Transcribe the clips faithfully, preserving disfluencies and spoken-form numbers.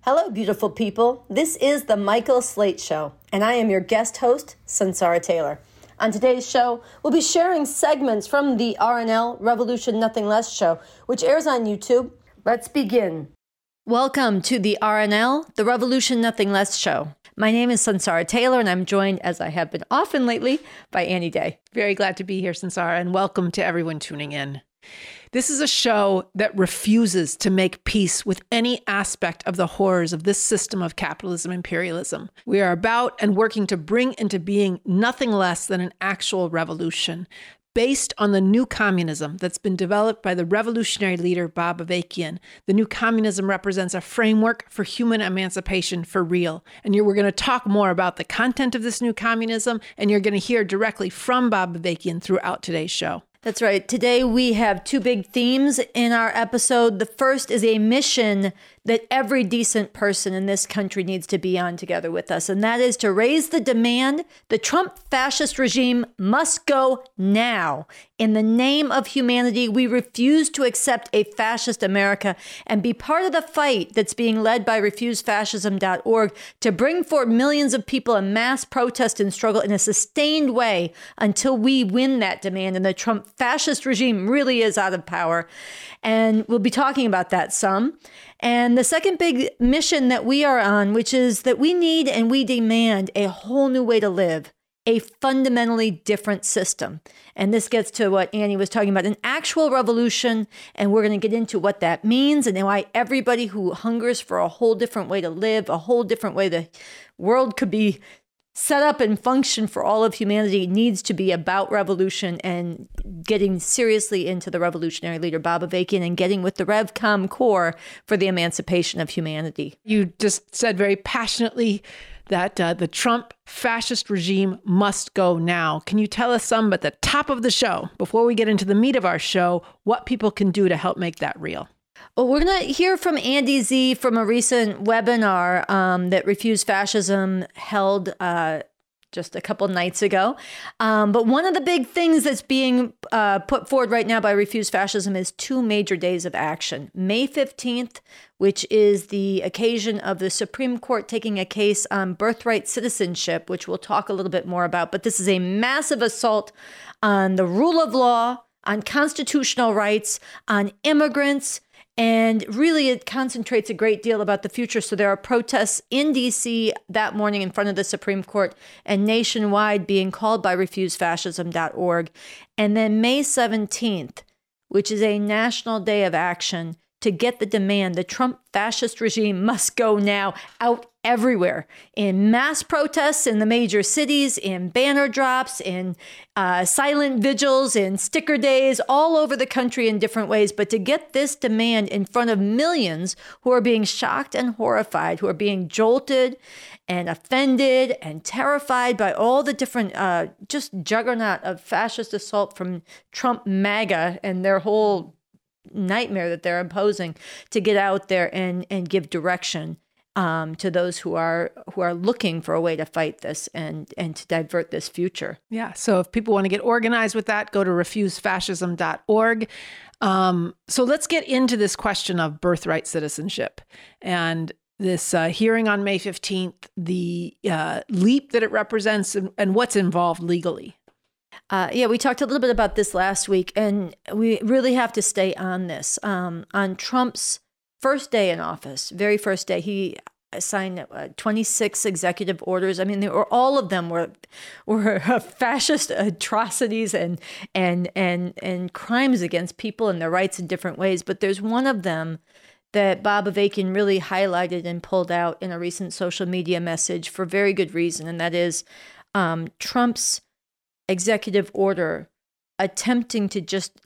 Hello, beautiful people. This is the Michael Slate Show, and I am your guest host, Sunsara Taylor. On today's show, we'll be sharing segments from the R N L Revolution Nothing Less show, which airs on YouTube. Let's begin. Welcome to the R N L, the Revolution Nothing Less show. My name is Sunsara Taylor, and I'm joined, as I have been often lately, by Annie Day. Very glad to be here, Sunsara, and welcome to everyone tuning in. This is a show that refuses to make peace with any aspect of the horrors of this system of capitalism imperialism. We are about and working to bring into being nothing less than an actual revolution based on the new communism that's been developed by the revolutionary leader Bob Avakian. The new communism represents a framework for human emancipation for real. And you're, we're going to talk more about the content of this new communism, and you're going to hear directly from Bob Avakian throughout today's show. That's right. Today we have two big themes in our episode. The first is a mission that every decent person in this country needs to be on together with us, and that is to raise the demand the Trump fascist regime must go now. In the name of humanity, we refuse to accept a fascist America and be part of the fight that's being led by refuse fascism dot org to bring forward millions of people in mass protest and struggle in a sustained way until we win that demand and the Trump fascist regime really is out of power. And we'll be talking about that some. And the second big mission that we are on, which is that we need and we demand a whole new way to live, a fundamentally different system. And this gets to what Annie was talking about, an actual revolution. And we're going to get into what that means and why everybody who hungers for a whole different way to live, a whole different way the world could be set up and function for all of humanity needs to be about revolution and getting seriously into the revolutionary leader, Bob Avakian, and getting with the RevCom Corps for the emancipation of humanity. You just said very passionately that uh, the Trump fascist regime must go now. Can you tell us some at the top of the show, before we get into the meat of our show, what people can do to help make that real? Well, we're going to hear from Andy Z from a recent webinar um, that Refuse Fascism held uh, just a couple nights ago. Um, but one of the big things that's being uh, put forward right now by Refuse Fascism is two major days of action. May fifteenth, which is the occasion of the Supreme Court taking a case on birthright citizenship, which we'll talk a little bit more about. But this is a massive assault on the rule of law, on constitutional rights, on immigrants. And really, it concentrates a great deal about the future. So there are protests in D C that morning in front of the Supreme Court and nationwide being called by refuse fascism dot org. And then May seventeenth, which is a national day of action to get the demand, the Trump fascist regime must go now, out everywhere, in mass protests in the major cities, in banner drops, in uh, silent vigils, in sticker days, all over the country in different ways. But to get this demand in front of millions who are being shocked and horrified, who are being jolted and offended and terrified by all the different uh, just juggernaut of fascist assault from Trump MAGA and their whole nightmare that they're imposing, to get out there and, and give direction um, to those who are who are looking for a way to fight this and, and to divert this future. Yeah. So if people want to get organized with that, go to refuse fascism dot org. Um, so let's get into this question of birthright citizenship and this uh, hearing on May fifteenth, the uh, leap that it represents and, and what's involved legally. Uh, yeah, we talked a little bit about this last week, and we really have to stay on this. Um, on Trump's first day in office, very first day, he signed uh, twenty-six executive orders. I mean, they were, all of them were were fascist atrocities and and and and crimes against people and their rights in different ways. But there's one of them that Bob Avakian really highlighted and pulled out in a recent social media message for very good reason, and that is um, Trump's executive order attempting to just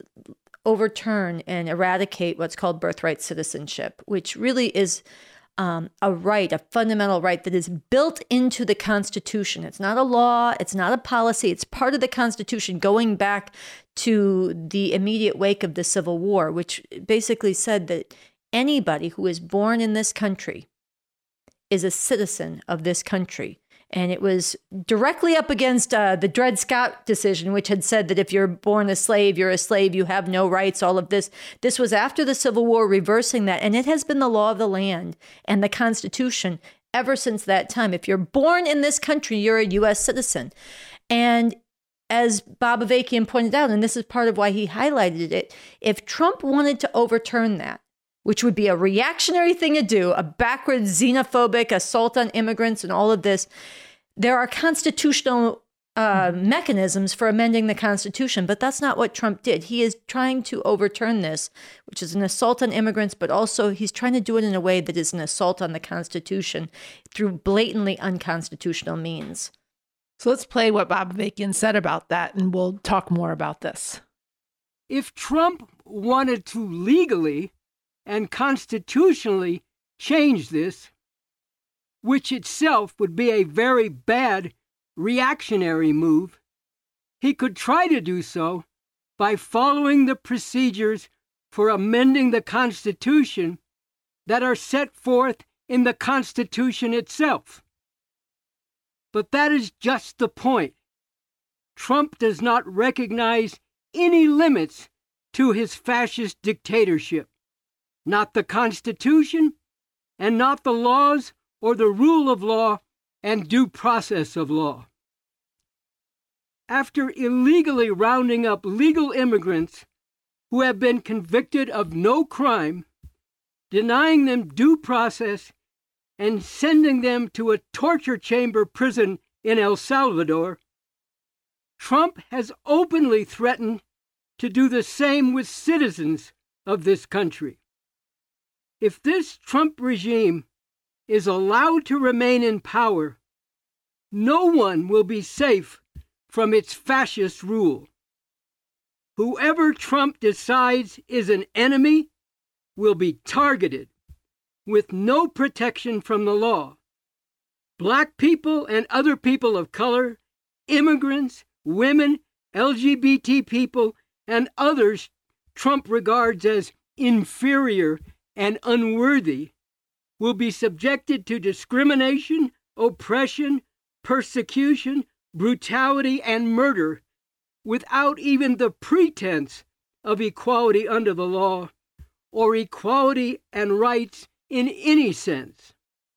overturn and eradicate what's called birthright citizenship, which really is um, a right, a fundamental right that is built into the Constitution. It's not a law. It's not a policy. It's part of the Constitution going back to the immediate wake of the Civil War, which basically said that anybody who is born in this country is a citizen of this country. And it was directly up against uh, the Dred Scott decision, which had said that if you're born a slave, you're a slave, you have no rights, all of this. This was after the Civil War, reversing that. And it has been the law of the land and the Constitution ever since that time. If you're born in this country, you're a U S citizen. And as Bob Avakian pointed out, and this is part of why he highlighted it, if Trump wanted to overturn that, which would be a reactionary thing to do, a backward, xenophobic assault on immigrants and all of this, there are constitutional uh, mechanisms for amending the Constitution, but that's not what Trump did. He is trying to overturn this, which is an assault on immigrants, but also he's trying to do it in a way that is an assault on the Constitution through blatantly unconstitutional means. So let's play what Bob Avakian said about that, and we'll talk more about this. If Trump wanted to legally and constitutionally change this, which itself would be a very bad reactionary move, he could try to do so by following the procedures for amending the Constitution that are set forth in the Constitution itself. But that is just the point. Trump does not recognize any limits to his fascist dictatorship. Not the Constitution, and not the laws or the rule of law and due process of law. After illegally rounding up legal immigrants who have been convicted of no crime, denying them due process, and sending them to a torture chamber prison in El Salvador, Trump has openly threatened to do the same with citizens of this country. If this Trump regime is allowed to remain in power, no one will be safe from its fascist rule. Whoever Trump decides is an enemy will be targeted with no protection from the law. Black people and other people of color, immigrants, women, L G B T people, and others Trump regards as inferior and unworthy will be subjected to discrimination, oppression, persecution, brutality, and murder without even the pretense of equality under the law or equality and rights in any sense.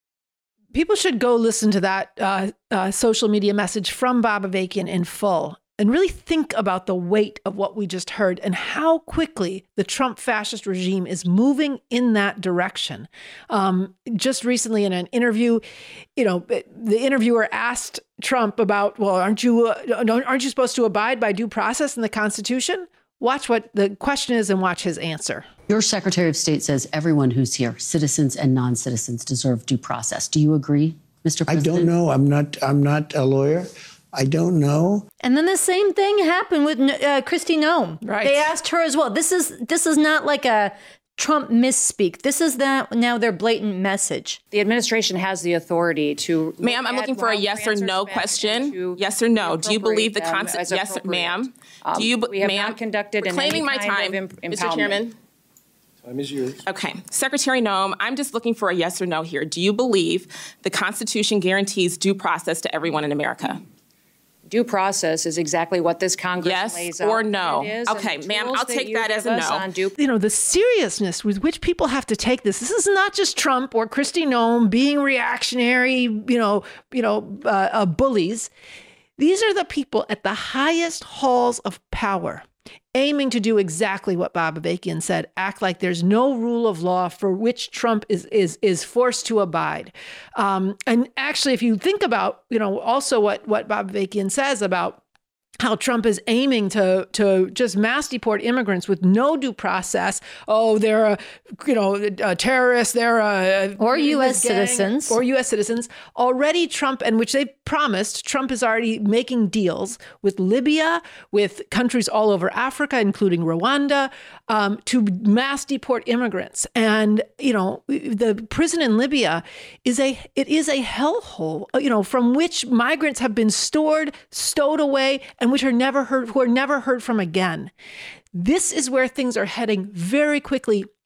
People should go listen to that uh, uh, social media message from Bob Avakian in full and really think about the weight of what we just heard and how quickly the Trump fascist regime is moving in that direction. Um, just recently in an interview, you know, the interviewer asked Trump about, well, aren't you, uh, aren't you supposed to abide by due process in the Constitution? Watch what the question is and watch his answer. Your Secretary of State says everyone who's here, citizens and non-citizens, deserve due process. Do you agree, Mister President? I don't know. I'm not, I'm not a lawyer. I don't know. And then the same thing happened with uh, Kristi Noem. Right. They asked her as well. This is this is not like a Trump misspeak. This is that now their blatant message. The administration has the authority to. Ma'am, I'm looking for a yes or no question. Yes or no? Do you believe the concept? Yes, ma'am. Um, Do you, we have ma'am? not conducted Reclaiming my any kind time, of imp- Mister Chairman. Time is yours. Okay. Secretary Noem, I'm just looking for a yes or no here. Do you believe the Constitution guarantees due process to everyone in America? Due process is exactly what this Congress yes lays out. Or no? It is, okay, ma'am, I'll take that, that as a no. Due- you know, the seriousness with which people have to take this. This is not just Trump or Kristi Noem being reactionary, you know, you know, uh, uh, bullies. These are the people at the highest halls of power, aiming to do exactly what Bob Avakian said, act like there's no rule of law for which Trump is is is forced to abide. Um, and actually, if you think about, you know, also what, what Bob Avakian says about how Trump is aiming to to just mass deport immigrants with no due process. Oh, they're a, you know, a terrorist. They're a, or U S gang, citizens. Or U S citizens. Already Trump, and which they've promised, Trump is already making deals with Libya, with countries all over Africa, including Rwanda, um, to mass deport immigrants. And, you know, the prison in Libya is a, it is a hellhole, you know, from which migrants have been stored, stowed away, and which are never heard, who are never heard from again. This is where things are heading very quickly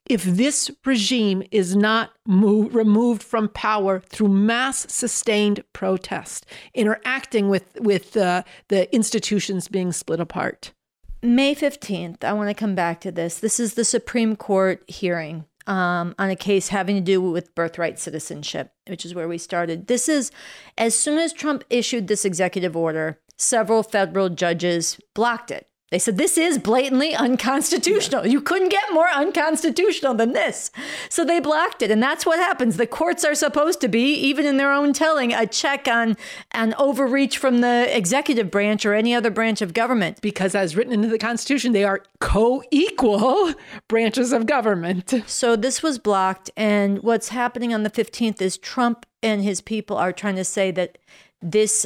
if this regime is not moved, removed from power through mass sustained protest, interacting with, with uh, the institutions being split apart. May fifteenth, I want to come back to this. This is the Supreme Court hearing um, on a case having to do with birthright citizenship, which is where we started. This is, as soon as Trump issued this executive order, several federal judges blocked it. They said, this is blatantly unconstitutional. You couldn't get more unconstitutional than this. So they blocked it. And that's what happens. The courts are supposed to be, even in their own telling, a check on an overreach from the executive branch or any other branch of government. Because as written into the Constitution, they are co-equal branches of government. So this was blocked. And what's happening on the fifteenth is Trump and his people are trying to say that this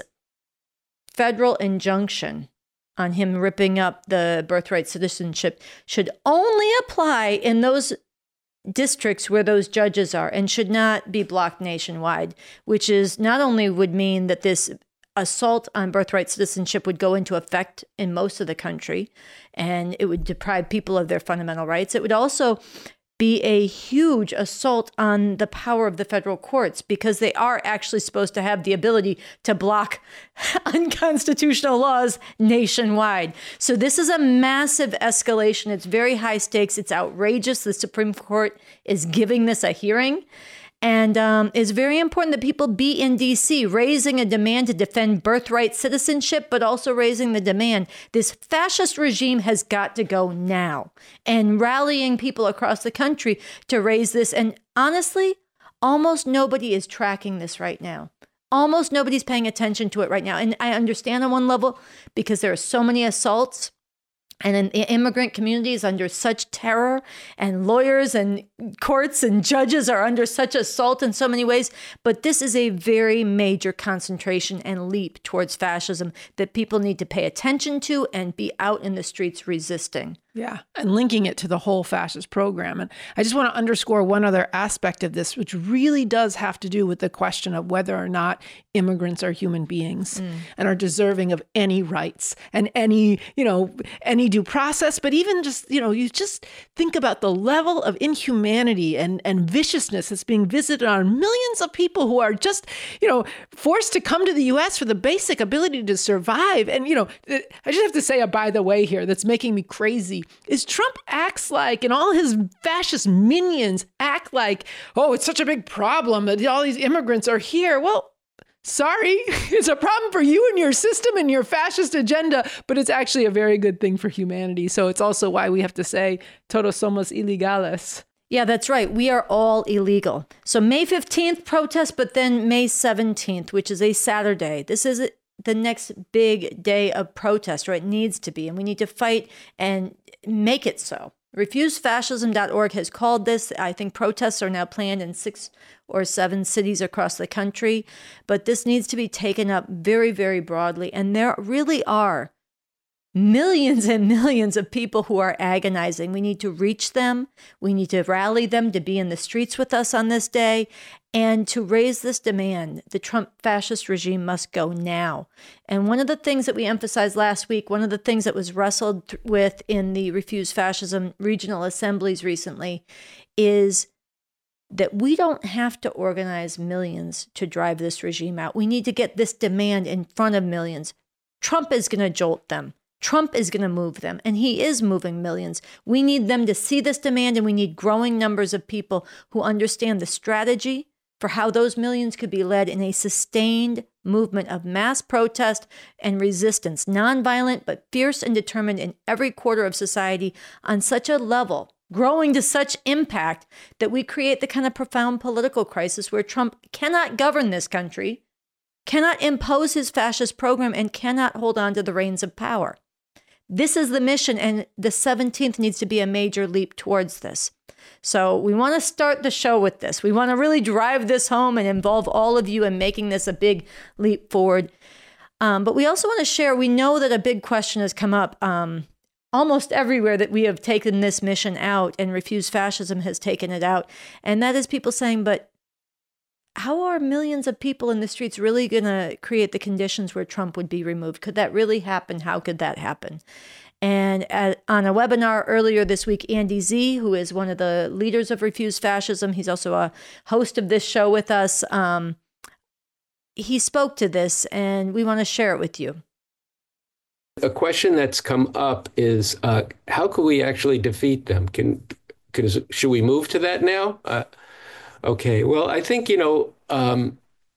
federal injunction on him ripping up the birthright citizenship should only apply in those districts where those judges are and should not be blocked nationwide, which is not only would mean that this assault on birthright citizenship would go into effect in most of the country and it would deprive people of their fundamental rights. It would also be a huge assault on the power of the federal courts because they are actually supposed to have the ability to block unconstitutional laws nationwide. So this is a massive escalation. It's very high stakes. It's outrageous. The Supreme Court is giving this a hearing. And um, it's very important that people be in D C raising a demand to defend birthright citizenship, but also raising the demand. This fascist regime has got to go now, and rallying people across the country to raise this. And honestly, almost nobody is tracking this right now. Almost nobody's paying attention to it right now. And I understand on one level because there are so many assaults. And in the immigrant community is under such terror, and lawyers and courts and judges are under such assault in so many ways. But this is a very major concentration and leap towards fascism that people need to pay attention to and be out in the streets resisting. Yeah, and linking it to the whole fascist program. And I just want to underscore one other aspect of this, which really does have to do with the question of whether or not immigrants are human beings mm. and are deserving of any rights and any, you know, any due process. But even just, you know, you just think about the level of inhumanity and, and viciousness that's being visited on millions of people who are just, you know, forced to come to the U S for the basic ability to survive. And, you know, I just have to say a by the way here that's making me crazy. Is Trump acts like, and all his fascist minions act like, oh, it's such a big problem that all these immigrants are here. Well, sorry, it's a problem for you and your system and your fascist agenda, but it's actually a very good thing for humanity. So it's also why we have to say, todos somos ilegales. Yeah, that's right. We are all illegal. So May fifteenth protest, but then May seventeenth, which is a Saturday. This is the next big day of protest, or it needs to be, and we need to fight and make it so. refuse fascism dot org has called this. I think protests are now planned in six or seven cities across the country, but this needs to be taken up very, very broadly. And there really are millions and millions of people who are agonizing. We need to reach them. We need to rally them to be in the streets with us on this day and to raise this demand. The Trump fascist regime must go now. And one of the things that we emphasized last week, one of the things that was wrestled with in the Refuse Fascism regional assemblies recently is that we don't have to organize millions to drive this regime out. We need to get this demand in front of millions. Trump is going to jolt them. Trump is going to move them, and he is moving millions. We need them to see this demand, and we need growing numbers of people who understand the strategy for how those millions could be led in a sustained movement of mass protest and resistance, nonviolent but fierce and determined in every quarter of society on such a level, growing to such impact that we create the kind of profound political crisis where Trump cannot govern this country, cannot impose his fascist program, and cannot hold on to the reins of power. This is the mission, and the seventeenth needs to be a major leap towards this. So we want to start the show with this. We want to really drive this home and involve all of you in making this a big leap forward. Um, but we also want to share, we know that a big question has come up um, almost everywhere that we have taken this mission out, and Refuse Fascism has taken it out. And that is people saying, but how are millions of people in the streets really going to create the conditions where Trump would be removed? Could that really happen? How could that happen? And at, on a webinar earlier this week, Andy Z, who is one of the leaders of Refuse Fascism, he's also a host of this show with us, um, he spoke to this, and we want to share it with you. A question that's come up is, uh, how can we actually defeat them? Can, can should we move to that now? Uh, okay, well, I think, you know, um,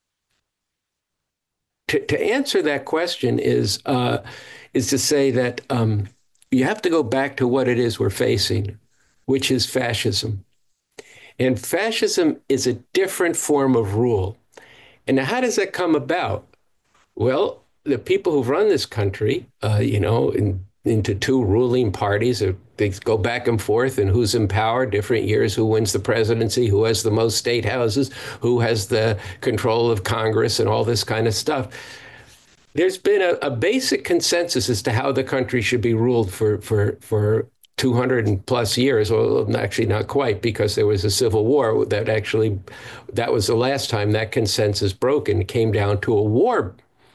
to, to answer that question is, uh, is to say that um, you have to go back to what it is we're facing, which is fascism. And fascism is a different form of rule. And how does that come about? Well, the people who've run this country, uh, you know, in, into two ruling parties, uh, they go back and forth, and who's in power, different years, who wins the presidency, who has the most state houses, who has the control of Congress, and all this kind of stuff. There's been a, a basic consensus as to how the country should be ruled for for for two hundred plus years. Well, actually not quite, because there was a civil war that actually, that was the last time that consensus broke, and it came down to a war.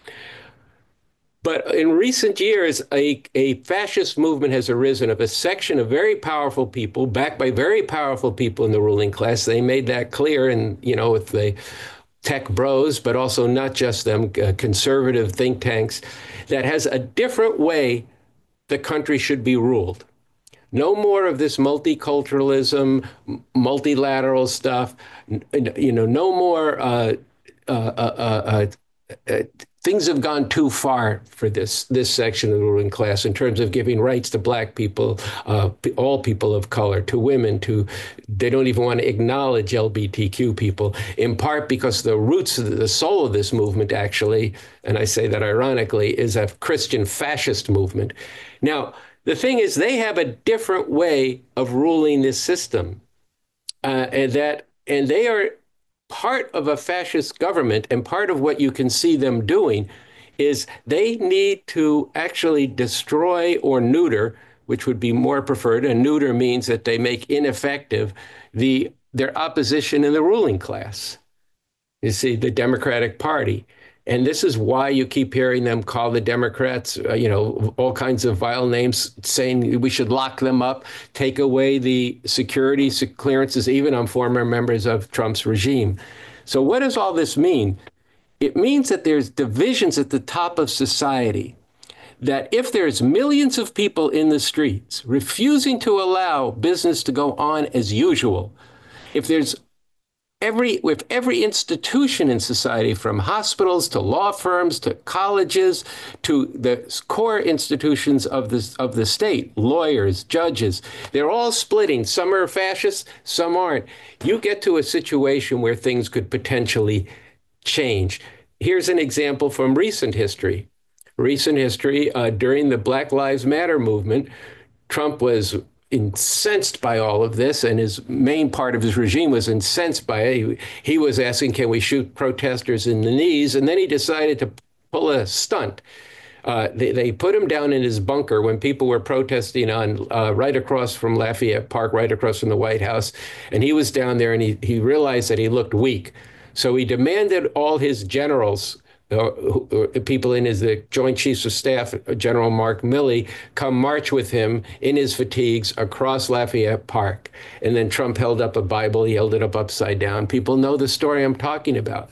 But in recent years, a, a fascist movement has arisen of a section of very powerful people, backed by very powerful people in the ruling class. They made that clear, and, you know, with the tech bros, but also not just them, uh, conservative think tanks, that has a different way the country should be ruled. No more of this multiculturalism, multilateral stuff, you know, no more uh, uh, uh, uh, uh, things have gone too far for this this section of the ruling class in terms of giving rights to black people, uh, all people of color, to women, to, they don't even want to acknowledge L G B T Q people, in part because the roots of the, the soul of this movement actually, and I say that ironically, is a Christian fascist movement. Now, the thing is, they have a different way of ruling this system, uh, and that, and they are part of a fascist government, and part of what you can see them doing is they need to actually destroy or neuter, which would be more preferred. And neuter means that they make ineffective the their opposition in the ruling class. You see, the Democratic Party. And this is why you keep hearing them call the Democrats, uh, you know, all kinds of vile names, saying we should lock them up, take away the security clearances, even on former members of Trump's regime. So what does all this mean? It means that there's divisions at the top of society, that if there's millions of people in the streets refusing to allow business to go on as usual, if there's Every, with every institution in society, from hospitals to law firms to colleges to the core institutions of the, of the state, lawyers, judges, they're all splitting. Some are fascists, some aren't. You get to a situation where things could potentially change. Here's an example from recent history. Recent history, uh, during the Black Lives Matter movement, Trump was incensed by all of this, and his main part of his regime was incensed by it. He, he was asking, can we shoot protesters in the knees? And then he decided to pull a stunt. Uh, they, they put him down in his bunker when people were protesting on uh, right across from Lafayette Park, right across from the White House. And he was down there, and he, he realized that he looked weak. So he demanded all his generals, Uh, people in his the Joint Chiefs of Staff, General Mark Milley, come march with him in his fatigues across Lafayette Park. And then Trump held up a Bible, he held it up upside down. People know the story I'm talking about.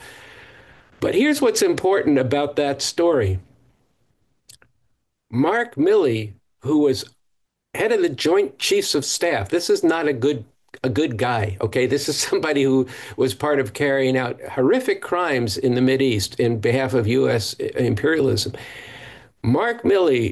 But here's what's important about that story. Mark Milley, who was head of the Joint Chiefs of Staff, this is not a good a good guy, okay? This is somebody who was part of carrying out horrific crimes in the Mideast in behalf of U S imperialism. Mark Milley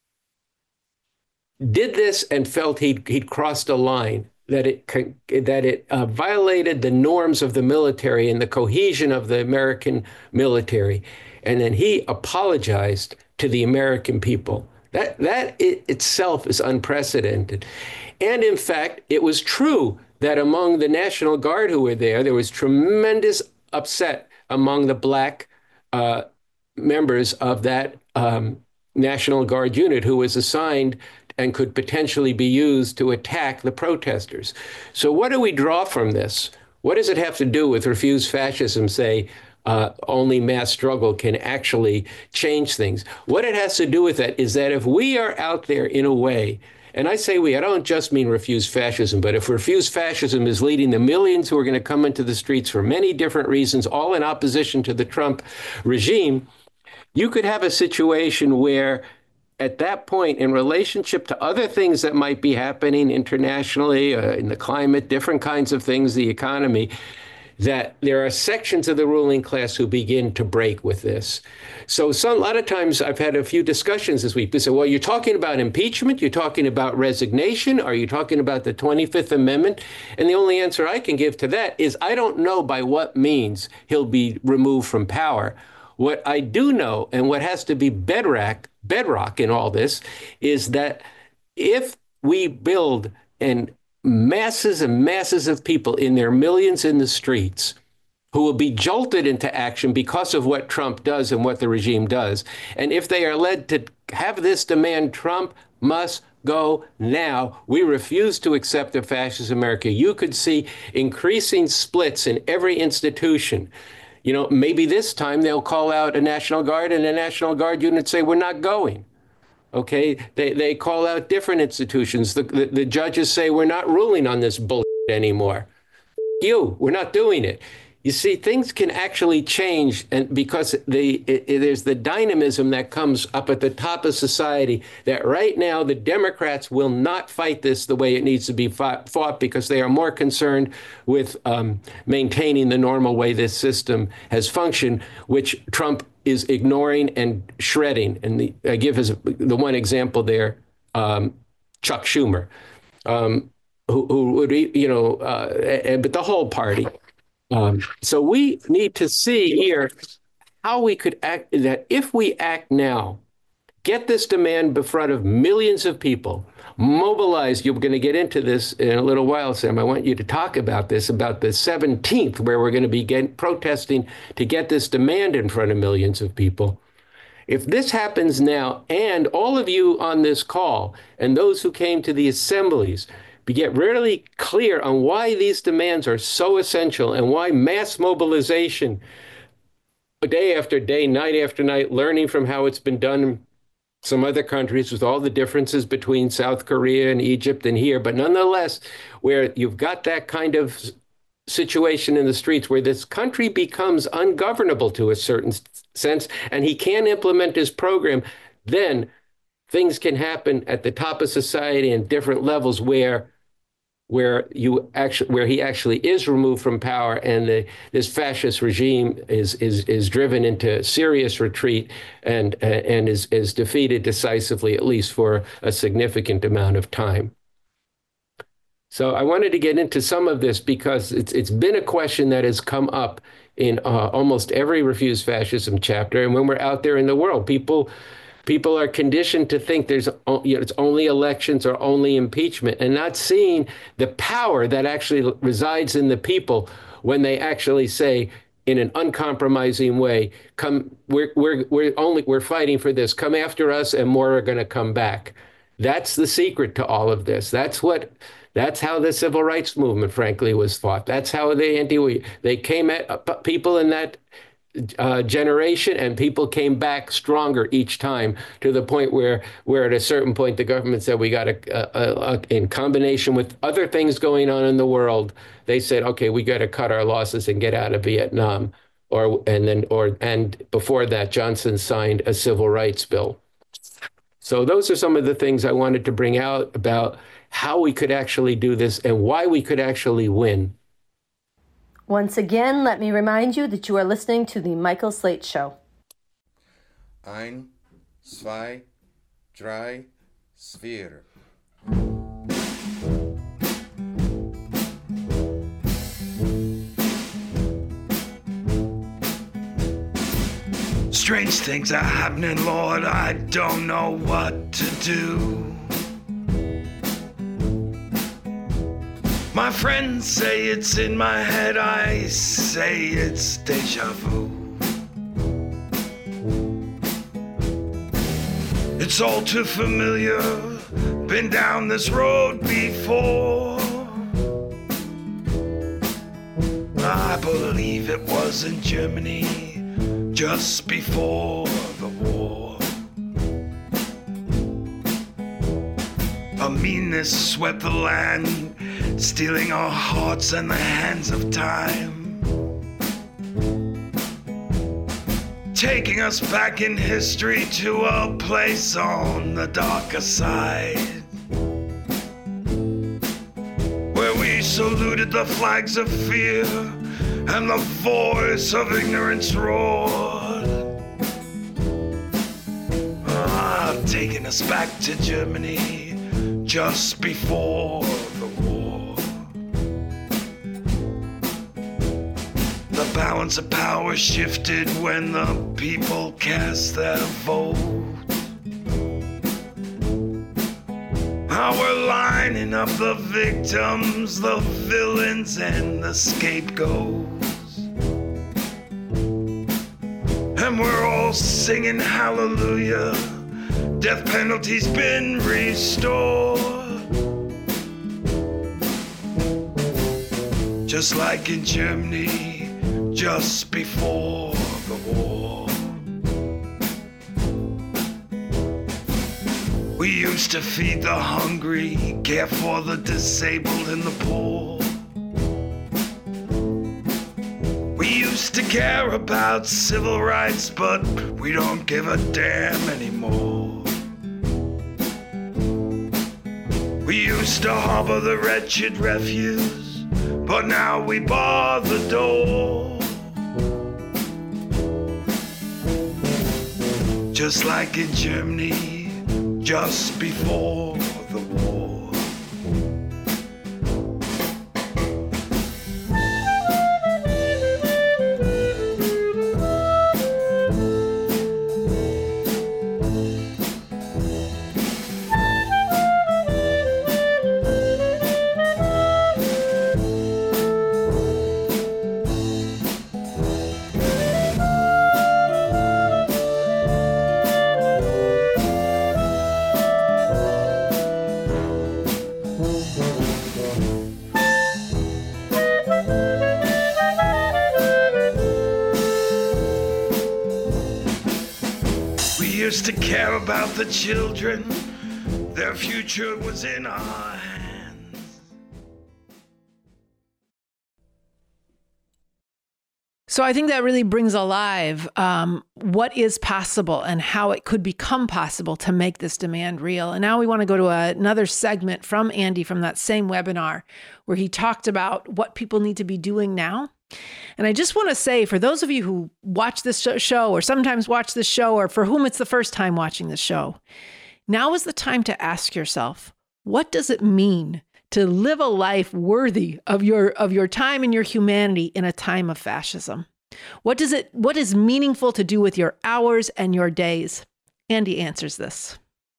did this and felt he'd, he'd crossed a line, that it that it uh, violated the norms of the military and the cohesion of the American military. And then he apologized to the American people. That, that it itself is unprecedented. And in fact, it was true that among the National Guard who were there, there was tremendous upset among the black uh, members of that um, National Guard unit who was assigned and could potentially be used to attack the protesters. So what do we draw from this? What does it have to do with refuse fascism, say, uh, only mass struggle can actually change things? What it has to do with that is that if we are out there in a way, and I say we, I don't just mean refuse fascism, but if refuse fascism is leading the millions who are going to come into the streets for many different reasons, all in opposition to the Trump regime, you could have a situation where at that point, in relationship to other things that might be happening internationally, uh, in the climate, different kinds of things, the economy, that there are sections of the ruling class who begin to break with this. So some, a lot of times I've had a few discussions this week. They say, well, you're talking about impeachment, you're talking about resignation, are you talking about the twenty-fifth Amendment? And the only answer I can give to that is I don't know by what means he'll be removed from power. What I do know, and what has to be bedrock, bedrock in all this, is that if we build and masses and masses of people in their millions in the streets who will be jolted into action because of what Trump does and what the regime does, and if they are led to have this demand, Trump must go now. We refuse to accept a fascist America. You could see increasing splits in every institution. You know, maybe this time they'll call out a National Guard and the National Guard unit say, we're not going. Okay, they they call out different institutions. The, the, the judges say, we're not ruling on this bullshit anymore. You, we're not doing it. You see, things can actually change, and because the it, it, there's the dynamism that comes up at the top of society that right now the Democrats will not fight this the way it needs to be fought, fought because they are more concerned with um, maintaining the normal way this system has functioned, which Trump is ignoring and shredding. And the, I give as the one example there, um, Chuck Schumer, um, who, who would, you know, uh, but the whole party. Um, so we need to see here how we could act, that if we act now, get this demand in front of millions of people, mobilize. You're going to get into this in a little while, Sam. I want you to talk about this, about the seventeenth, where we're going to be get, protesting to get this demand in front of millions of people. If this happens now, and all of you on this call and those who came to the assemblies, we get really clear on why these demands are so essential and why mass mobilization, day after day, night after night, learning from how it's been done in some other countries with all the differences between South Korea and Egypt and here, but nonetheless, where you've got that kind of situation in the streets where this country becomes ungovernable to a certain sense, and he can't implement his program, then things can happen at the top of society and different levels where where you actually where he actually is removed from power, and the, this fascist regime is is is driven into serious retreat and uh, and is is defeated decisively, at least for a significant amount of time. So I wanted to get into some of this because it's it's been a question that has come up in uh, almost every Refuse Fascism chapter, and when we're out there in the world, people. People are conditioned to think there's, you know, it's only elections or only impeachment, and not seeing the power that actually resides in the people when they actually say, in an uncompromising way, "Come, we're we're we're only we're fighting for this. Come after us, and more are going to come back." That's the secret to all of this. That's what. That's how the civil rights movement, frankly, was fought. That's how they anti they came at people in that. Uh, generation, and people came back stronger each time, to the point where where at a certain point the government said we got to, in combination with other things going on in the world, they said, okay, we got to cut our losses and get out of Vietnam. Or and then or and before that, Johnson signed a civil rights bill. So those are some of the things I wanted to bring out about how we could actually do this and why we could actually win. Once again, let me remind you that you are listening to The Michael Slate Show. Ein, zwei, drei, vier. Strange things are happening, Lord, I don't know what to do. My friends say it's in my head, I say it's deja vu. It's all too familiar, been down this road before. I believe it was in Germany, just before the war. A meanness swept the land, stealing our hearts and the hands of time. Taking us back in history to a place on the darker side, where we saluted the flags of fear and the voice of ignorance roared. Ah, taking us back to Germany just before the war. The balance of power shifted when the people cast their vote. Now we're lining up the victims, the villains, and the scapegoats. And we're all singing hallelujah, death penalty's been restored. Just like in Germany, just before the war. We used to feed the hungry, care for the disabled and the poor. We used to care about civil rights, but we don't give a damn anymore. We used to harbor the wretched refuse, but now we bar the door. Just like in Germany, just before the war. To care about the children, their future was in our hands. So I think that really brings alive um, what is possible and how it could become possible to make this demand real. And now we want to go to a, another segment from Andy from that same webinar where he talked about what people need to be doing now. And I just want to say, for those of you who watch this show or sometimes watch this show, or for whom it's the first time watching this show, now is the time to ask yourself, what does it mean to live a life worthy of your of your time and your humanity in a time of fascism? What does it what is meaningful to do with your hours and your days? Andy answers this.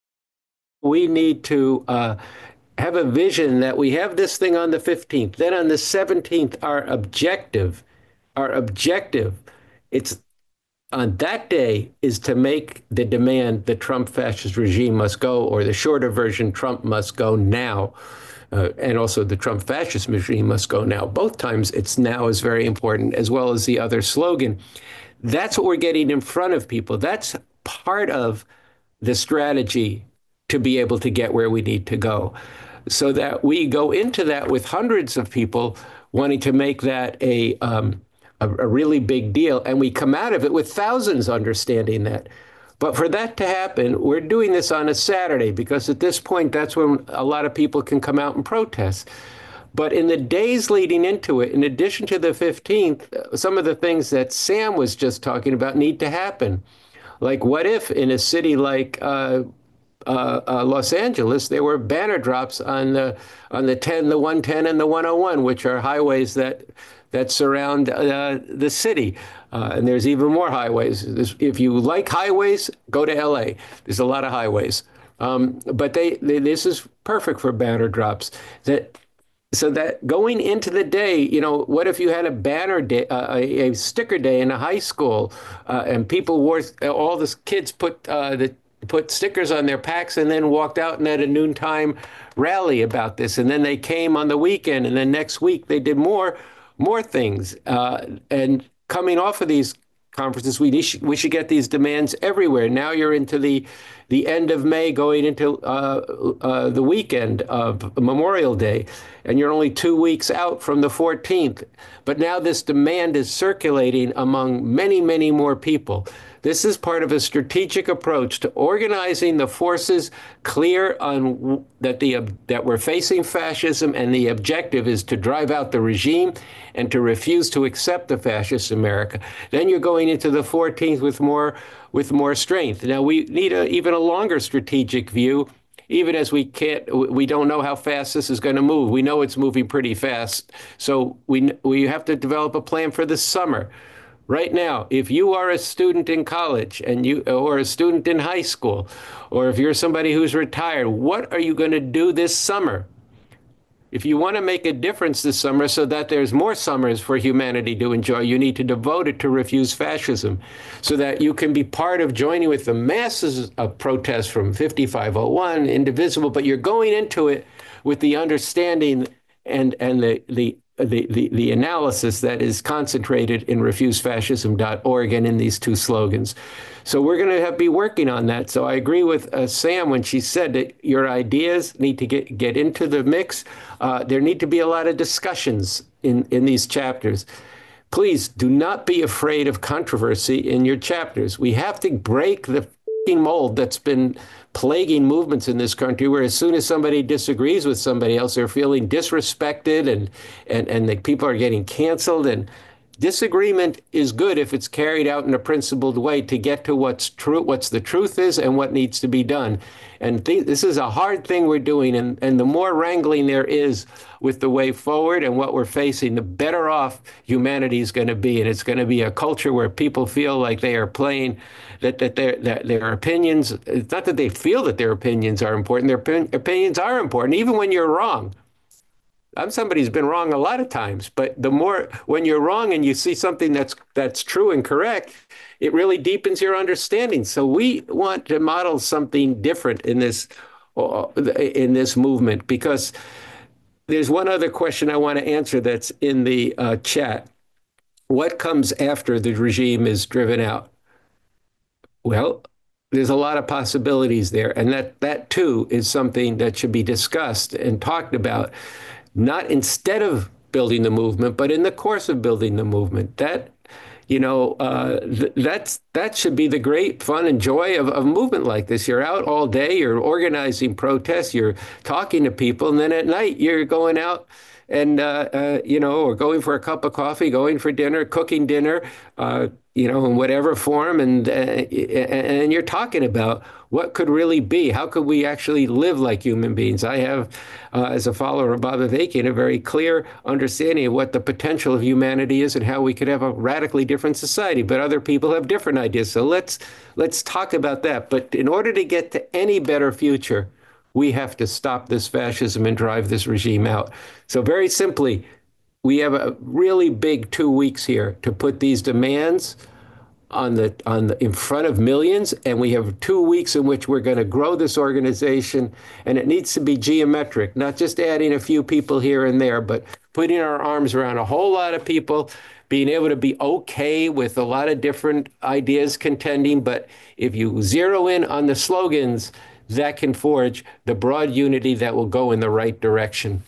We need to uh, have a vision that we have this thing on the fifteenth. Then on the seventeenth, our objective, our objective, it's on that day is to make the demand the Trump fascist regime must go, or the shorter version, Trump must go now. Uh, and also the Trump fascist regime must go now. Both times it's now is very important, as well as the other slogan. That's what we're getting in front of people. That's part of the strategy to be able to get where we need to go. So that we go into that with hundreds of people wanting to make that a, um, a, a really big deal. And we come out of it with thousands understanding that. But for that to happen, we're doing this on a Saturday, because at this point, that's when a lot of people can come out and protest. But in the days leading into it, in addition to the fifteenth, some of the things that Sam was just talking about need to happen. Like, what if in a city like uh, Uh, uh, Los Angeles, there were banner drops on the on the ten, the one ten, and the one oh one, which are highways that that surround uh, the city. Uh, and there's even more highways. There's, if you like highways, go to L A. There's a lot of highways. Um, but they, they this is perfect for banner drops. That so that going into the day, you know, what if you had a banner day, uh, a, a sticker day in a high school, uh, and people wore all the kids put uh, the put stickers on their packs and then walked out and had a noontime rally about this. And then they came on the weekend, and then next week they did more. more things. Uh, and coming off of these conferences, we should, we should get these demands everywhere. Now you're into the the end of May, going into uh, uh, the weekend of Memorial Day, and you're only two weeks out from the fourteenth. But now this demand is circulating among many, many more people. This is part of a strategic approach to organizing the forces, clear on that the that we're facing fascism, and the objective is to drive out the regime and to refuse to accept the fascist America. Then you're going into the fourteenth with more with more strength. Now we need a, even a longer strategic view, even as we can't, we don't know how fast this is going to move. We know it's moving pretty fast, so we we have to develop a plan for the summer. Right now, if you are a student in college and you, or a student in high school, or if you're somebody who's retired, what are you going to do this summer? If you want to make a difference this summer so that there's more summers for humanity to enjoy, you need to devote it to refuse fascism so that you can be part of joining with the masses of protests from fifty-five oh one, Indivisible, but you're going into it with the understanding and, and the, the The, the, the analysis that is concentrated in refuse fascism dot org and in these two slogans. So we're going to have be working on that. So I agree with uh, Sam when she said that your ideas need to get, get into the mix. Uh, there need to be a lot of discussions in, in these chapters. Please do not be afraid of controversy in your chapters. We have to break the mold that's been plaguing movements in this country, where as soon as somebody disagrees with somebody else, they're feeling disrespected and and and the people are getting canceled. And disagreement is good if it's carried out in a principled way to get to what's true, what's the truth is, and what needs to be done. And th- this is a hard thing we're doing, and and the more wrangling there is with the way forward and what we're facing, the better off humanity is going to be. And it's going to be a culture where people feel like they are playing, that that their that their opinions, it's not that they feel that their opinions are important, their opin- opinions are important, even when you're wrong. I'm somebody who's been wrong a lot of times, but the more, when you're wrong and you see something that's that's true and correct, it really deepens your understanding. So we want to model something different in this uh, in this movement, because there's one other question I want to answer that's in the uh, chat. What comes after the regime is driven out? Well, there's a lot of possibilities there, and that that too is something that should be discussed and talked about. Not instead of building the movement, but in the course of building the movement. That, you know, uh, th- that's that should be the great fun and joy of, of a movement like this. You're out all day, you're organizing protests, you're talking to people, and then at night you're going out and, uh, uh, you know, or going for a cup of coffee, going for dinner, cooking dinner, uh, you know, in whatever form, and uh, and you're talking about what could really be. How could we actually live like human beings? I have, uh, as a follower of Bob Avakian, a very clear understanding of what the potential of humanity is and how we could have a radically different society. But other people have different ideas. So let's let's talk about that. But in order to get to any better future, we have to stop this fascism and drive this regime out. So very simply, we have a really big two weeks here to put these demands on the on the in front of millions, and we have two weeks in which we're going to grow this organization, and it needs to be geometric, not just adding a few people here and there, but putting our arms around a whole lot of people, being able to be okay with a lot of different ideas contending. But if you zero in on the slogans, that can forge the broad unity that will go in the right direction.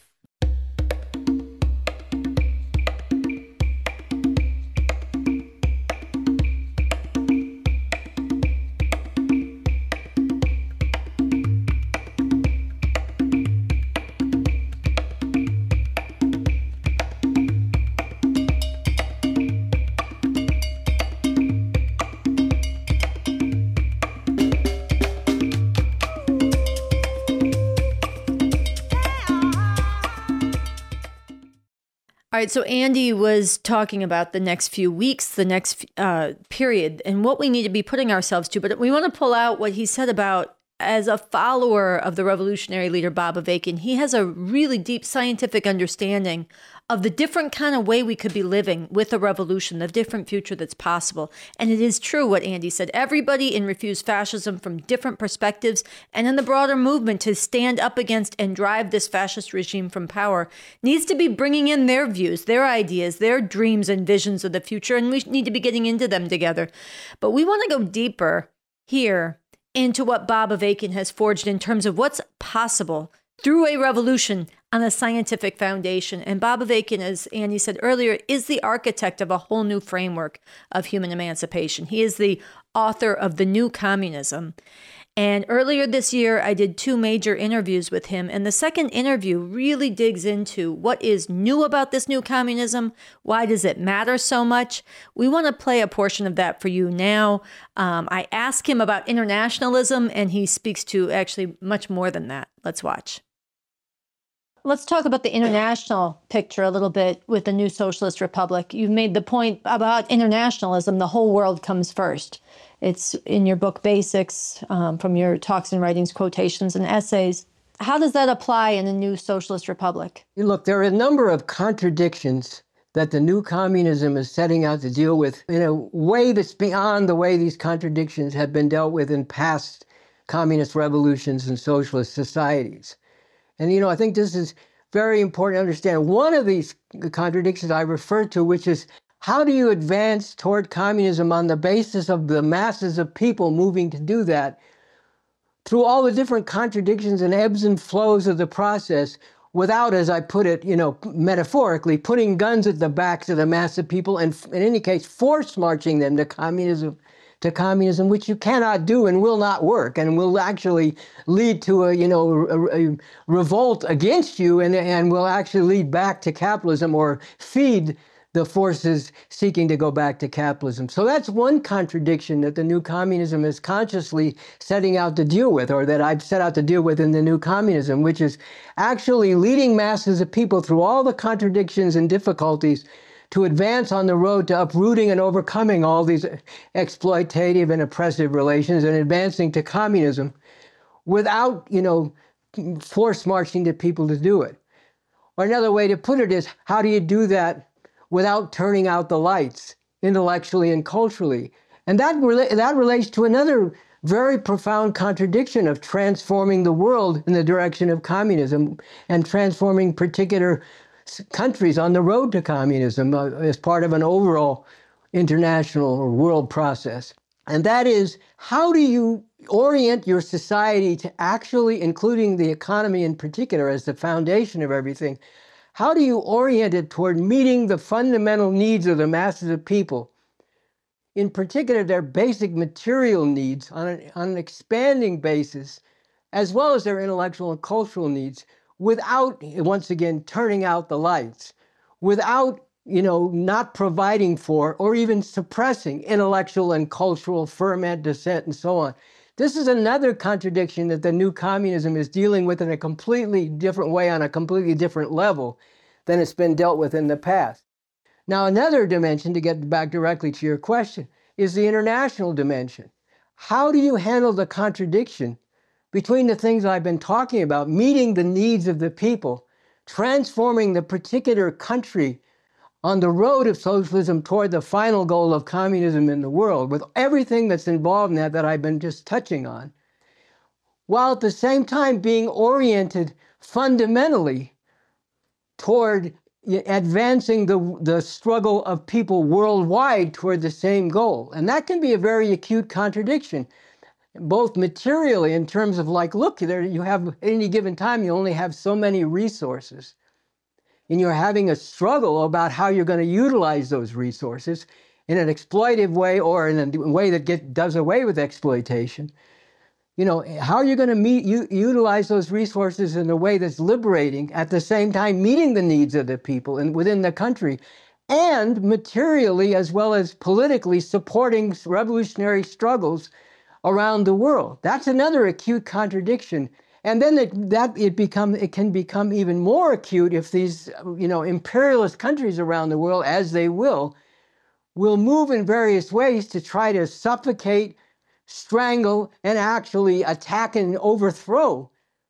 All right, so Andy was talking about the next few weeks, the next uh, period, and what we need to be putting ourselves to. But we want to pull out what he said about, as a follower of the revolutionary leader Bob Avakian, he has a really deep scientific understanding of the different kind of way we could be living with a revolution, the different future that's possible. And it is true what Andy said. Everybody in Refuse Fascism from different perspectives and in the broader movement to stand up against and drive this fascist regime from power needs to be bringing in their views, their ideas, their dreams and visions of the future, and we need to be getting into them together. But we want to go deeper here into what Bob Avakian has forged in terms of what's possible through a revolution on a scientific foundation. And Bob Avakian, as Andy said earlier, is the architect of a whole new framework of human emancipation. He is the author of The New Communism. And earlier this year, I did two major interviews with him. And the second interview really digs into what is new about this new communism. Why does it matter so much? We want to play a portion of that for you now. Um, I ask him about internationalism, and he speaks to actually much more than that. Let's watch. Let's talk about the international picture a little bit with the new socialist republic. You've made the point about internationalism. The whole world comes first. It's in your book, Basics, um, from your talks and writings, quotations and essays. How does that apply in a new socialist republic? Look, there are a number of contradictions that the new communism is setting out to deal with in a way that's beyond the way these contradictions have been dealt with in past communist revolutions and socialist societies. And, you know, I think this is very important to understand. One of these contradictions I referred to, which is how do you advance toward communism on the basis of the masses of people moving to do that through all the different contradictions and ebbs and flows of the process without, as I put it, you know, metaphorically, putting guns at the backs of the mass of people and, in any case, force marching them to communism, to communism, which you cannot do and will not work and will actually lead to a, you know, a, a revolt against you and, and will actually lead back to capitalism or feed the forces seeking to go back to capitalism. So that's one contradiction that the new communism is consciously setting out to deal with, or that I've set out to deal with in the new communism, which is actually leading masses of people through all the contradictions and difficulties to advance on the road to uprooting and overcoming all these exploitative and oppressive relations and advancing to communism without, you know, force marching to people to do it. Or another way to put it is, how do you do that without turning out the lights intellectually and culturally? And that, rela- that relates to another very profound contradiction of transforming the world in the direction of communism and transforming particular countries on the road to communism uh, as part of an overall international or world process. And that is, how do you orient your society to actually, including the economy in particular as the foundation of everything, how do you orient it toward meeting the fundamental needs of the masses of people, in particular their basic material needs on an, on an expanding basis, as well as their intellectual and cultural needs, without, once again, turning out the lights, without, you know, not providing for or even suppressing intellectual and cultural ferment, dissent, and so on. This is another contradiction that the new communism is dealing with in a completely different way, on a completely different level than it's been dealt with in the past. Now, another dimension, to get back directly to your question, is the international dimension. How do you handle the contradiction between the things I've been talking about, meeting the needs of the people, transforming the particular country on the road of socialism toward the final goal of communism in the world, with everything that's involved in that that I've been just touching on, while at the same time being oriented fundamentally toward advancing the, the struggle of people worldwide toward the same goal. And that can be a very acute contradiction, both materially in terms of, like, look, there you have, at any given time, you only have so many resources. And you're having a struggle about how you're going to utilize those resources in an exploitive way or in a way that get, does away with exploitation. You know, how are you going to meet, u- utilize those resources in a way that's liberating, at the same time meeting the needs of the people and within the country, and materially as well as politically supporting revolutionary struggles around the world? That's another acute contradiction. And then it, that it become it can become even more acute if these, you know, imperialist countries around the world, as they will, will move in various ways to try to suffocate, strangle, and actually attack and overthrow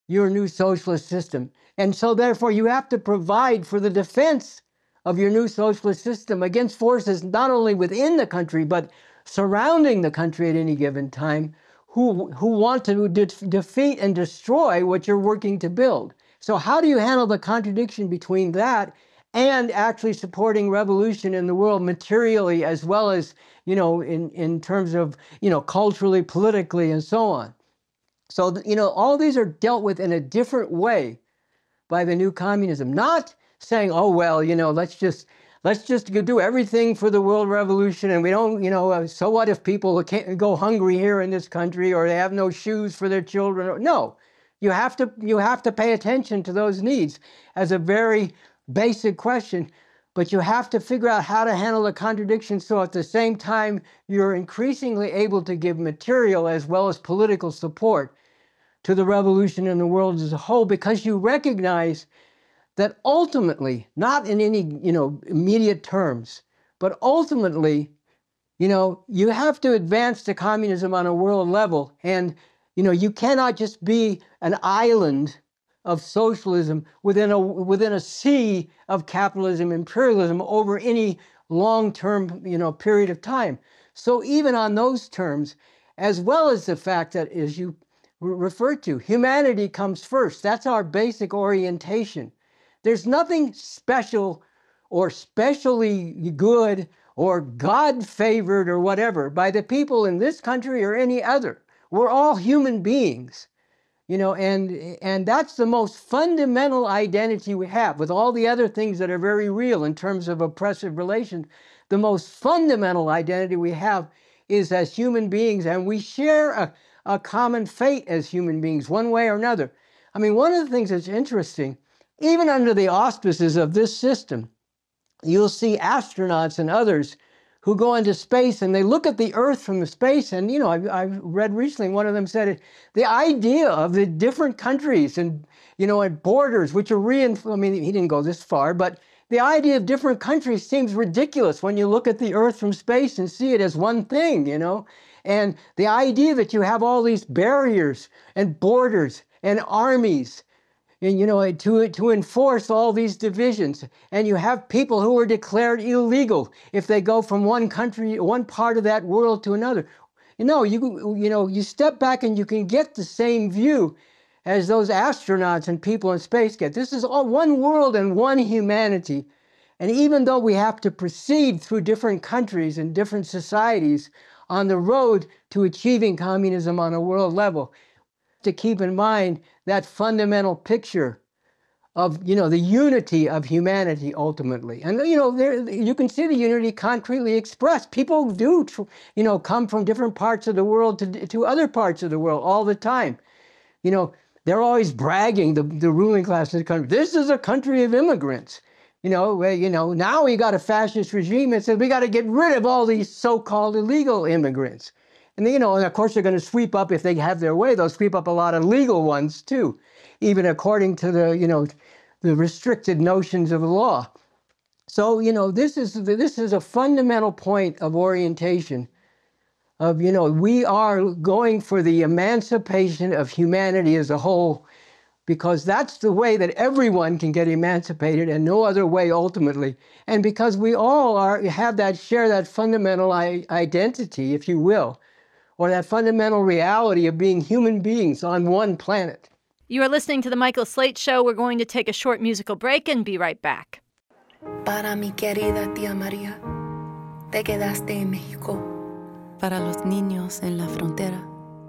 your new socialist system. And so therefore you have to provide for the defense of your new socialist system against forces not only within the country, but surrounding the country at any given time who, who want to de- defeat and destroy what you're working to build. So how do you handle the contradiction between that and actually supporting revolution in the world materially as well as, you know, in, in terms of, you know, culturally, politically, and so on? So, you know, all these are dealt with in a different way by the new communism, not saying, oh, well, you know, let's just let's just do everything for the world revolution, and we don't, you know, so what if people can't go hungry here in this country, or they have no shoes for their children? No, you have to you have to pay attention to those needs as a very basic question, but you have to figure out how to handle the contradiction so at the same time you're increasingly able to give material as well as political support to the revolution in the world as a whole, because you recognize that ultimately, not in any, you know, immediate terms, but ultimately, you know, you have to advance to communism on a world level. And, you know, you cannot just be an island of socialism within a within a sea of capitalism, imperialism over any long-term, you know, period of time. So even on those terms, as well as the fact that, as you referred to, humanity comes first. That's our basic orientation. There's nothing special or specially good or God-favored or whatever by the people in this country or any other. We're all human beings, you know, and, and that's the most fundamental identity we have. With all the other things that are very real in terms of oppressive relations, the most fundamental identity we have is as human beings, and we share a a common fate as human beings, one way or another. I mean, one of the things that's interesting, even under the auspices of this system, you'll see astronauts and others who go into space and they look at the Earth from the space. And, you know, I, I read recently, one of them said it, the idea of the different countries and, you know, and borders, which are reinforced. I mean, he didn't go this far, but the idea of different countries seems ridiculous when you look at the Earth from space and see it as one thing, you know. And the idea that you have all these barriers and borders and armies, and, you know, to, to enforce all these divisions, and you have people who are declared illegal if they go from one country, one part of that world to another. You know, you, you know, you step back and you can get the same view as those astronauts and people in space get. This is all one world and one humanity. And even though we have to proceed through different countries and different societies on the road to achieving communism on a world level, to keep in mind that fundamental picture of, you know, the unity of humanity ultimately. And, you know, there, you can see the unity concretely expressed. People do, you know, come from different parts of the world to, to other parts of the world all the time. You know, they're always bragging, the, the ruling class in the country, this is a country of immigrants. You know, where, you know, now we got a fascist regime that says we got to get rid of all these so-called illegal immigrants. And, you know, and of course they're going to sweep up, if they have their way, they'll sweep up a lot of legal ones too, even according to the, you know, the restricted notions of the law. So, you know, this is, this is a fundamental point of orientation of, you know, we are going for the emancipation of humanity as a whole, because that's the way that everyone can get emancipated and no other way ultimately. And because we all are have that, share that fundamental I- identity, if you will, or that fundamental reality of being human beings on one planet. You are listening to The Michael Slate Show. We're going to take a short musical break and be right back. Para mi querida tía María, te quedaste en México. Para los niños en la frontera.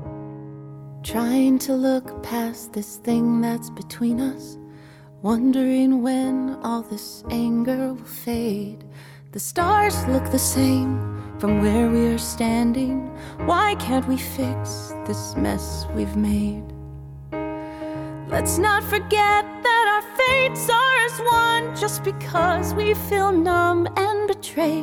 Trying to look past this thing that's between us, wondering when all this anger will fade. The stars look the same from where we are standing. Why can't we fix this mess we've made? Let's not forget that our fates are as one, just because we feel numb and betrayed.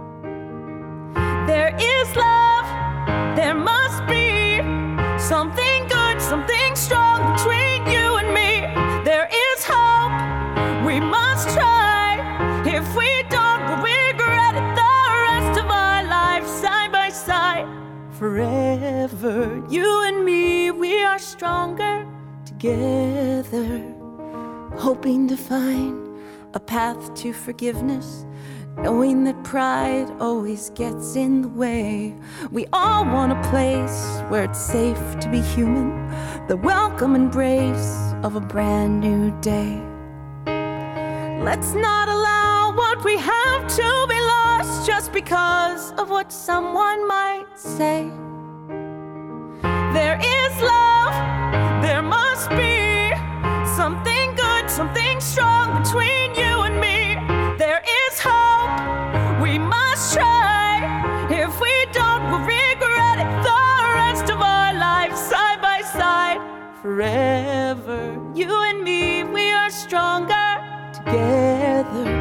There is love, there must be something good, something strong between you and me. There is hope, we must try. If we don't, we'll regret it the rest of our lives, side by side. Forever, you and me, we are stronger together, hoping to find a path to forgiveness, knowing that pride always gets in the way. We all want a place where it's safe to be human, the welcome embrace of a brand new day. Let's not allow what we have to be lost just because of what someone might say. There is love, there must be something good, something strong between you and me. There is hope, we must try. If we don't, we'll regret it the rest of our lives, side by side, forever. You and me, we are stronger together.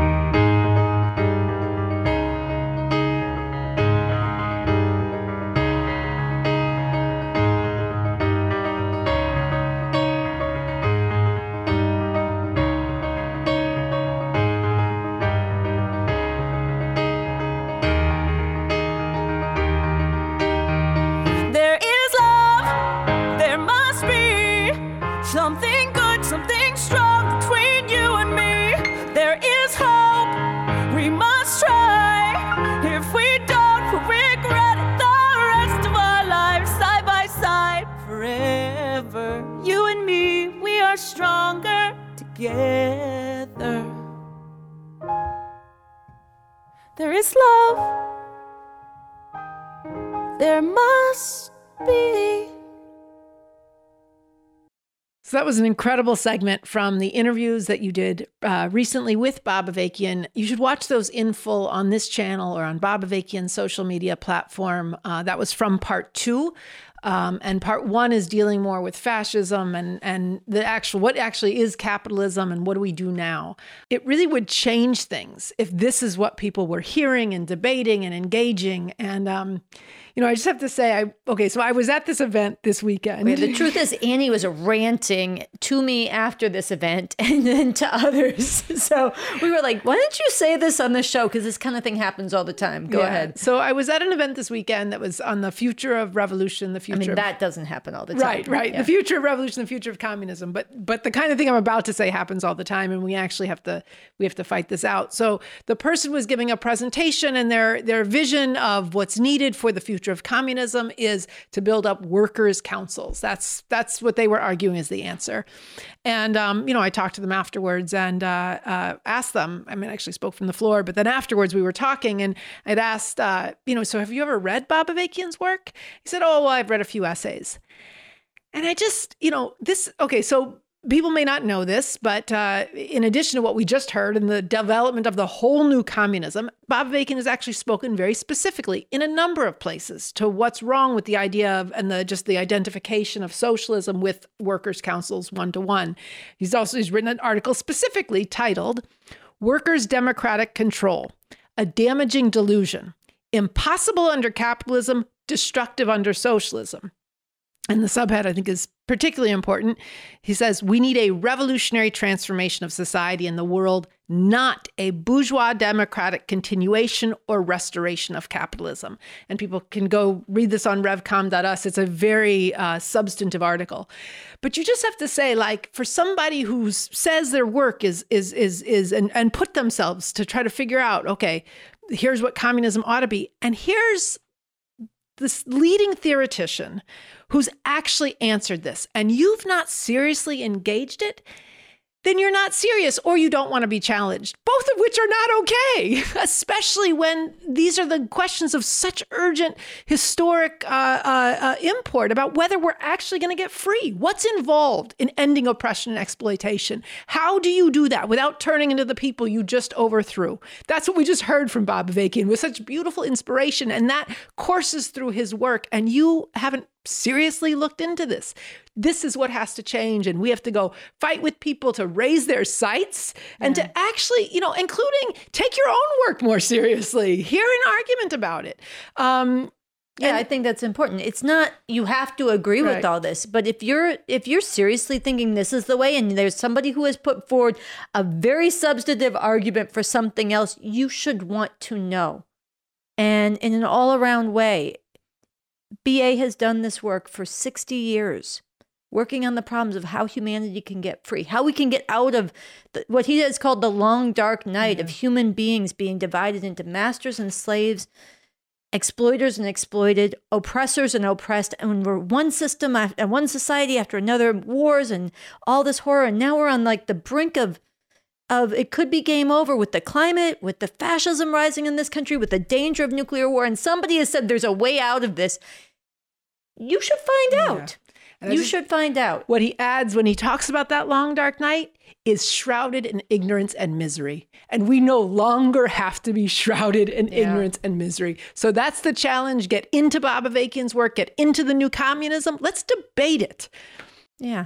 Something good, something strong between you and me. There is hope, we must try. If we don't, we'll regret it the rest of our lives, side by side, forever. You and me, we are stronger together. There is love, there must be. So that was an incredible segment from the interviews that you did uh, recently with Bob Avakian. You should watch those in full on this channel or on Bob Avakian's social media platform. Uh, that was from part two. Um, and part one is dealing more with fascism and, and the actual, what actually is capitalism and what do we do now? It really would change things if this is what people were hearing and debating and engaging. And, um, you know, I just have to say, I okay, so I was at this event this weekend. Wait, the truth is, Annie was ranting to me after this event and then to others. So we were like, why don't you say this on the show? Because this kind of thing happens all the time. Go Yeah. ahead. So I was at an event this weekend that was on the future of revolution, the future I mean, of... that doesn't happen all the time. Right, right. Yeah. The future of revolution, the future of communism. But but the kind of thing I'm about to say happens all the time, and we actually have to we have to fight this out. So the person was giving a presentation, and their their vision of what's needed for the future of communism is to build up workers' councils. That's that's what they were arguing is the answer. And um, you know, I talked to them afterwards and uh, uh, asked them. I mean, I actually spoke from the floor, but then afterwards we were talking, and I'd asked, uh, you know, so have you ever read Bob Avakian's work? He said, oh, well, I've read a few essays. And I just, you know, this, okay, so people may not know this, but uh, in addition to what we just heard in the development of the whole new communism, Bob Avakian has actually spoken very specifically in a number of places to what's wrong with the idea of, and the just the identification of socialism with workers' councils one-to-one. He's also, he's written an article specifically titled, Workers' Democratic Control, a Damaging Delusion, Impossible Under Capitalism, Destructive Under Socialism. And the subhead, I think, is particularly important. He says, we need a revolutionary transformation of society and the world, not a bourgeois democratic continuation or restoration of capitalism. And people can go read this on revcom dot u s. It's a very uh, substantive article. But you just have to say, like, for somebody who says their work is, is, is, is, and, and put themselves to try to figure out, okay, here's what communism ought to be. And here's this leading theoretician who's actually answered this, and you've not seriously engaged it, then you're not serious or you don't want to be challenged, both of which are not okay, especially when these are the questions of such urgent historic uh, uh, uh, import about whether we're actually going to get free. What's involved in ending oppression and exploitation? How do you do that without turning into the people you just overthrew? That's what we just heard from Bob Avakian with such beautiful inspiration, and that courses through his work, and you haven't seriously looked into this. This is what has to change. And we have to go fight with people to raise their sights and yeah. to actually, you know, including take your own work more seriously, hear an argument about it. Um, yeah, and, I think that's important. It's not, you have to agree right. with all this, but if you're, if you're seriously thinking this is the way, and there's somebody who has put forward a very substantive argument for something else, you should want to know. And in an all around way, B A has done this work for sixty years. working on the problems of how humanity can get free, how we can get out of the, what he has called the long, dark night yeah. of human beings being divided into masters and slaves, exploiters and exploited, oppressors and oppressed. And we're one system and one society after another, wars and all this horror. And now we're on like the brink of Of it could be game over with the climate, with the fascism rising in this country, with the danger of nuclear war. And somebody has said there's a way out of this. You should find out. Yeah. You should find out. What he adds when he talks about that long, dark night is shrouded in ignorance and misery. And we no longer have to be shrouded in yeah. ignorance and misery. So that's the challenge. Get into Bob Avakian's work. Get into the new communism. Let's debate it. Yeah.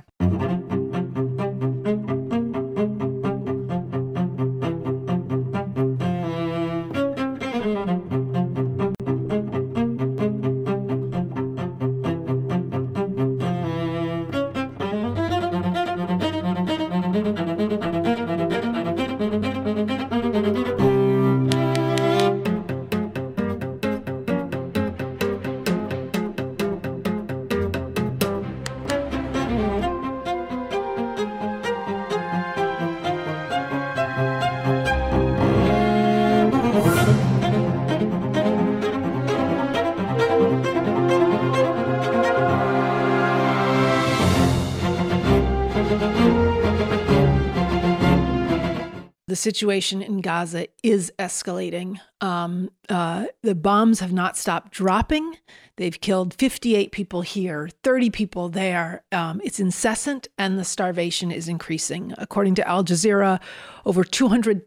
The situation in Gaza is escalating. Um, uh, the bombs have not stopped dropping. They've killed fifty-eight people here, thirty people there. Um, it's incessant, and the starvation is increasing. According to Al Jazeera, over two hundred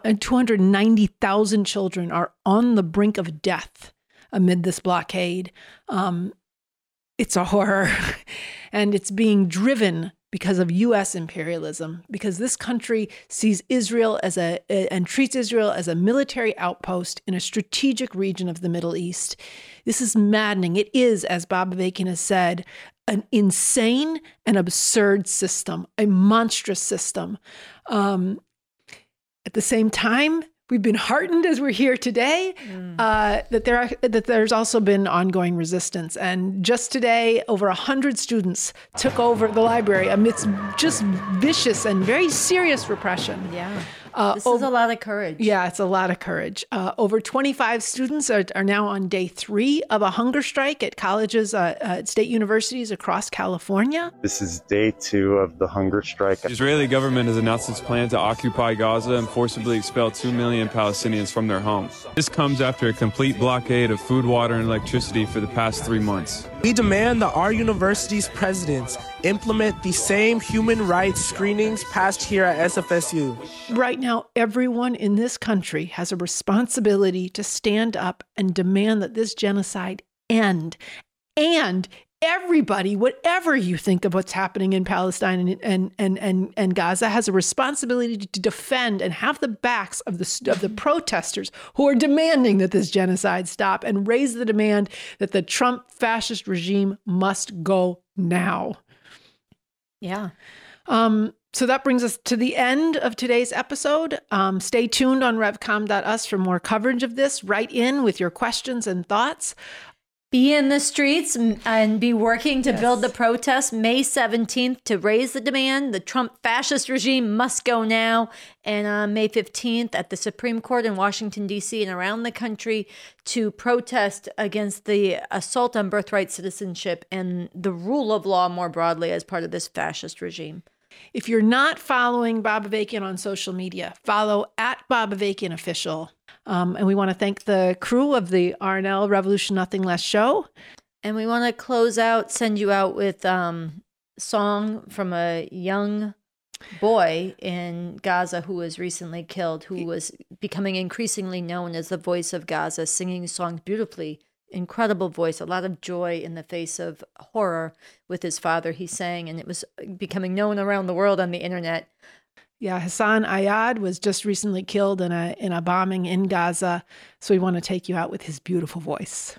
ninety thousand children are on the brink of death amid this blockade. Um, it's a horror, and it's being driven because of U S imperialism, because this country sees Israel as a, and treats Israel as a military outpost in a strategic region of the Middle East. This is maddening. It is, as Bob Avakian has said, an insane and absurd system, a monstrous system. Um, at the same time, we've been heartened as we're here today mm. uh, that there are, that there's also been ongoing resistance. And just today, over a hundred students took over the library amidst just vicious and very serious repression. Yeah. Uh, this is over, a lot of courage. Yeah, it's a lot of courage. Uh, over twenty-five students are, are now on day three of a hunger strike at colleges, uh, at state universities across California. This is day two of the hunger strike. The Israeli government has announced its plan to occupy Gaza and forcibly expel two million Palestinians from their homes. This comes after a complete blockade of food, water, and electricity for the past three months. We demand that our university's presidents implement the same human rights screenings passed here at S F S U. Right now, everyone in this country has a responsibility to stand up and demand that this genocide end. And everybody, whatever you think of what's happening in Palestine and and and and, and Gaza, has a responsibility to defend and have the backs of the of the protesters who are demanding that this genocide stop and raise the demand that the Trump fascist regime must go now. Yeah. Um, so that brings us to the end of today's episode. Um, stay tuned on revcom dot u s for more coverage of this. Write in with your questions and thoughts. Be in the streets and be working to yes. build the protest May seventeenth to raise the demand. The Trump fascist regime must go now. And on May fifteenth at the Supreme Court in Washington, D C and around the country to protest against the assault on birthright citizenship and the rule of law more broadly as part of this fascist regime. If you're not following Bob Avakian on social media, follow at Bob Avakian Official. Um, and we want to thank the crew of the R N L Revolution Nothing Less show. And we want to close out, send you out with um, a song from a young boy in Gaza who was recently killed, who was becoming increasingly known as the voice of Gaza, singing songs beautifully. Incredible voice, a lot of joy in the face of horror with his father, he sang, and it was becoming known around the world on the internet. Yeah, Hassan Ayad was just recently killed in a in a bombing in Gaza, so we want to take you out with his beautiful voice.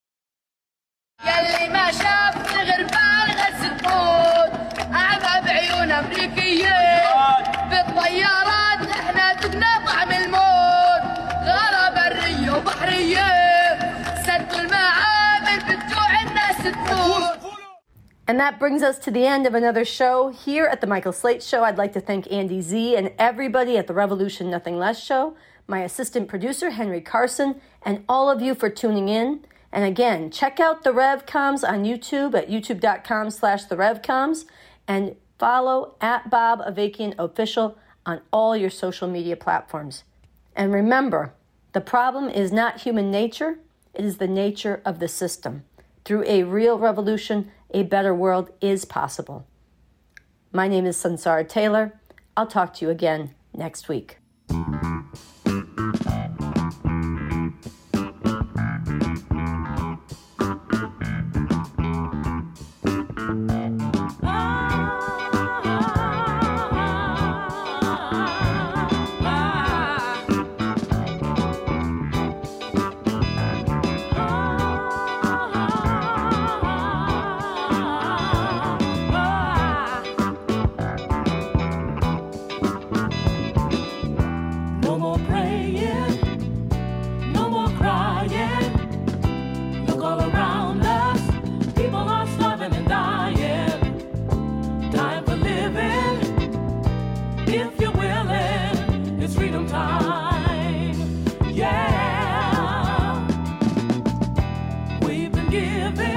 يلي ما شاف الغربان غسل موت أعمى بعيون أمريكيين بالطيارات نحن تبنا طعم الموت غارة برية وبحرية سد المعابر بتجوع الناس تموت. And that brings us to the end of another show here at the Michael Slate Show. I'd like to thank Andy Z and everybody at the Revolution Nothing Less Show, my assistant producer, Henry Carson, and all of you for tuning in. And again, check out the RevComs on YouTube at youtube.com slash the RevComs and follow at Bob Avakian Official on all your social media platforms. And remember, the problem is not human nature, it is the nature of the system. Through a real revolution, a better world is possible. My name is Sunsara Taylor. I'll talk to you again next week. Giving